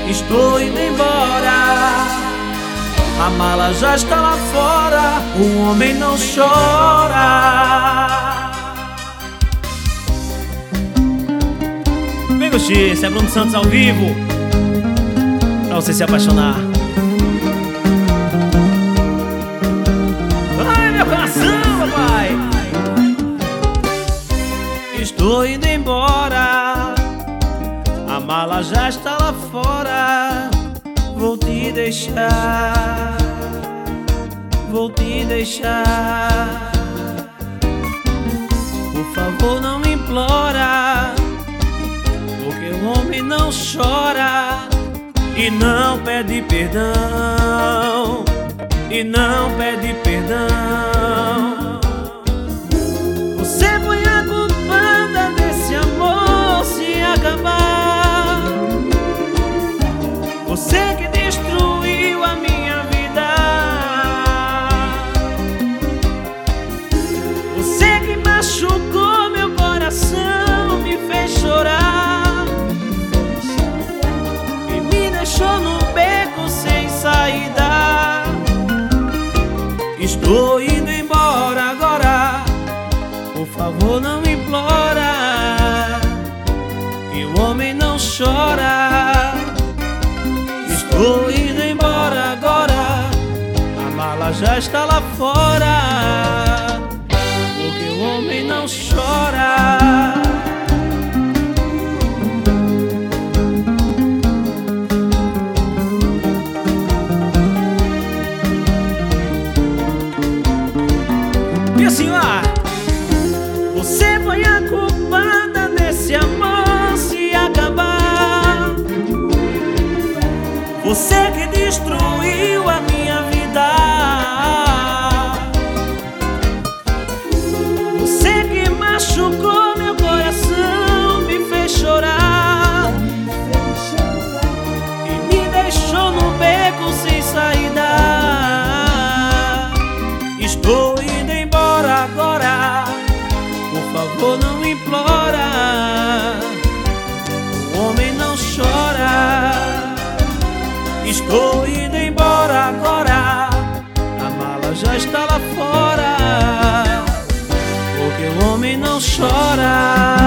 Estou indo embora, a mala já está lá fora, o homem não chora. Vem curtir, esse é Bruno Santos ao vivo, pra você se apaixonar. Vai, meu coração, papai. Estou indo embora, a mala já está lá fora. Vou te deixar, vou te deixar. Por favor, não me implora, porque o homem não chora e não pede perdão, e não pede perdão. Você foi a culpada desse amor se acabar. Você que destruiu a minha vida, você que machucou meu coração, me fez chorar e me deixou no beco sem saída. Estou indo embora agora, por favor não me implora, que o homem não chora. Estou indo embora agora, a mala já está lá fora, porque o homem não chora. E assim lá, você foi a culpada desse amor se acabar. Você que destruiu a minha vida, você que machucou meu coração, me fez chorar e me deixou no beco sem saída. Estou indo embora agora, por favor não implora, o homem não chora. Estou indo embora agora, a mala já está lá fora, porque o homem não chora.